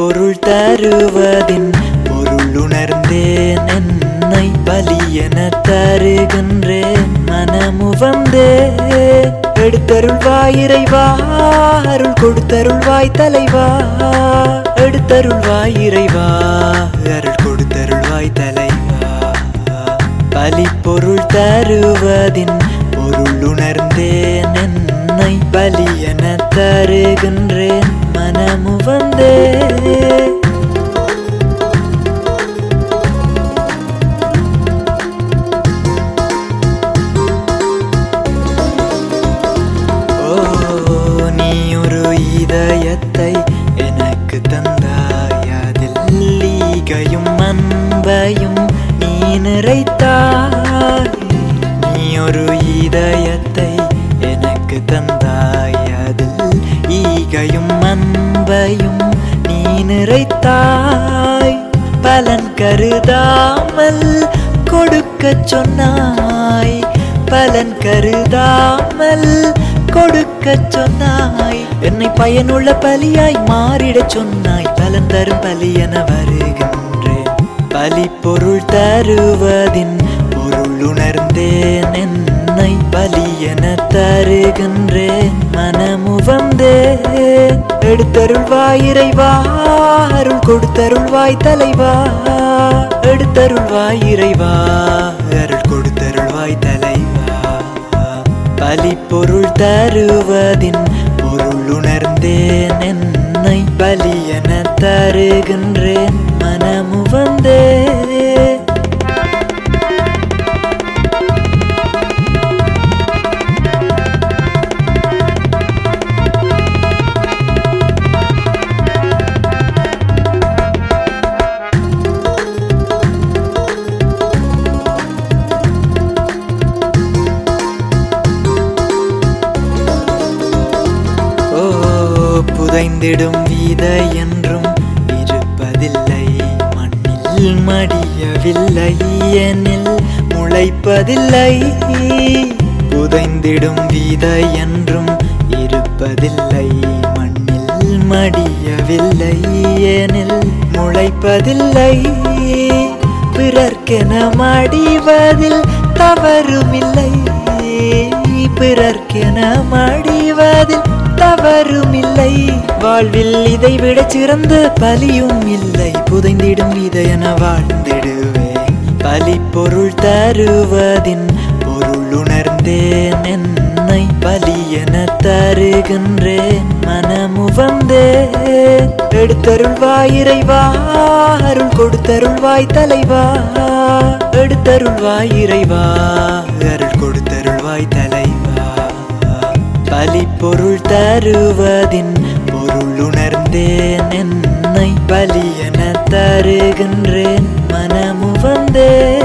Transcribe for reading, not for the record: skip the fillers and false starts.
பொருள் தருவதின் பொருளுணர்ந்தேன் என்னை பலியென தருகின்றேன் மனமுவந்தே எடுத்தருள்வாய் இறைவா அருள் கொடுத்தருள்வாய் தலைவா எடுத்தருள்வாய் இறைவா அருள் கொடுத்தருள்வாய் தலைவா பலி பொருள் தருவதின் பொருளுணர்ந்தேன் என்னை பலியென தருகின்றேன் மனமுவந்தே இதயத்தை எனக்கு தந்தாய் அதில் ஈகையும் அன்பையும் நீ நிறைத்தாய் நீ ஒரு இதயத்தை எனக்கு தந்தாய் அதில் ஈகையும் அன்பையும் நீ நிறைத்தாய் பலன் கருதாமல் கொடுக்க சொன்னாய் பலன் கருதாமல் கொடுக்க சொன்னாய் என்னை பயனுள்ள பலியாய் மாறிடச் சொன்னாய் பலன் தரும் பலி என வருகின்றேன் பலி பொருள் தருவதின் பொருளுணர்ந்தேன் என்னை பலி என தருகின்றேன் மனமுவந்தே எடுத்தருள்வாய் இறைவா அருள் கொடுத்தருள்வாய் தலைவா எடுத்தருள்வாய் இறைவா அருள் கொடுத்தருள்வாய் தலைவா பலி பொருள் தருவதின் பொருளுணர்ந்தேன் என்னை பலியென தருகின்றேன் மனமுவந்தே புதைந்திடும் விதை என்றும் இருப்பதில்லை மண்ணில் மடியவில்லை எனில் முளைப்பதில்லை புதைந்திடும் விதை என்றும் இருப்பதில்லை மண்ணில் மடியவில்லை எனில் முளைப்பதில்லை பிறர்க்கென மடிவதில் தவறுமில்லை பிறர்க்கென மடிவதில் தவறுமில்லை வாழ்வில் இதைவிட சிறந்த பலியும் இல்லை புதைந்திடும் விதையென வாழ்ந்திடுவேன் பலி பொருள் தருவதின் பொருளுணர்ந்தேன் என்னை பலியென தருகின்றேன் மனமுவந்தே எடுத்தருள்வாய் இறைவா அருள் கொடுத்தருள்வாய் தலைவா எடுத்தருள்வாய் இறைவா அருள் கொடுத்தருள்வாய் தலைவா பலி பொருள் தருவதின் பொருளுணர்ந்தேன் என்னை பலியென தருகின்றேன் மனமுவந்தே